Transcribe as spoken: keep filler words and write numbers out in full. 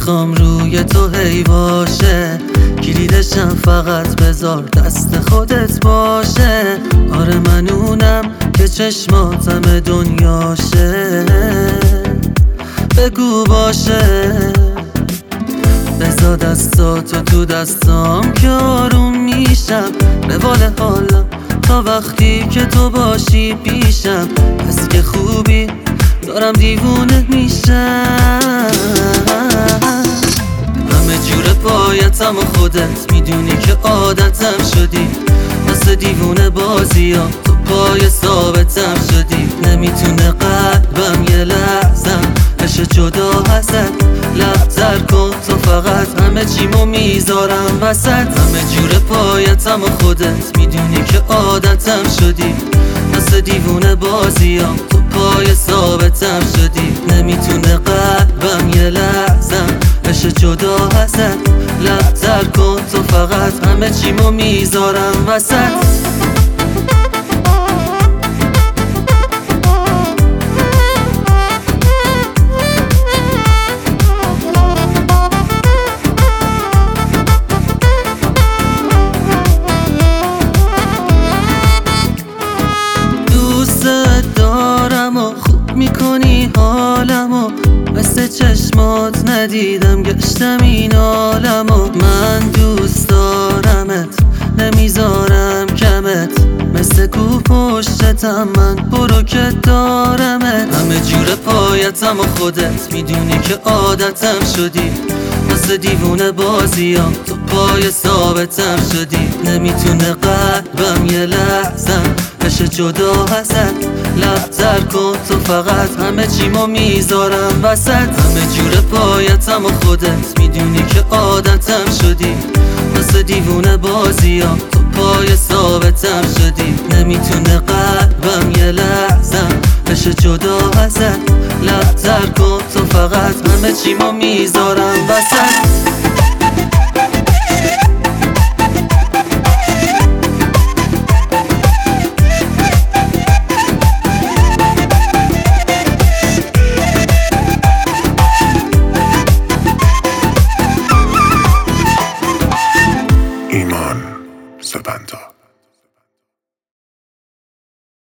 میخوام روی تو هی باشه، کلیدشم فقط بذار دست خودت باشه. آره من اونم که چشماتم دنیاشه، بگو باشه. بذار دستاتو تو دستام که آروم میشم، روال حالم تا وقتی که تو باشی پیشم. پس که خوبی دارم دیوونه میشم، همه جور پایتم و خودت میدونی که عادتم شدی. مثل دیوونه بازی ها تو پای ثابتم شدی. نمیتونه قلبم یه لحظم بشه جدا ازت، لبتر کن تو فقط، همه چیمو میذارم وسط. همه جور پایتم و خودت میدونی که عادتم شدی. مثل دیوونه بازی ها تو پای ثابتم شدی. نمیتونه قلبم یه لحظم بشه جدا ازت، لبتر کن تو فقط، همه چیمو میذارم وسط. دارم و خوب میکنی حالمو، مثل چشمات ندیدم گشتم این عالمو. من دوست دارمت نمیذارم کمت، مثل کو پشتتم من برو که دارمت. همه جور پایتم و خودت میدونی که عادتم شدی. مثل دیوونه بازیام تو پای ثابتم شدی. نمیتونه قلبم یه لحظم بشه جدا ازت، لبتر کن تو فقط، همه چیمو میذارم وسط. همه جور پایتم و خودت میدونی که عادتم شدی. مثل دیوونه بازیام تو پای ثابتم شدی. نمیتونه قلبم یه لحظم بشه جدا ازت، لبتر کن تو فقط، همه چیمو میذارم وسط.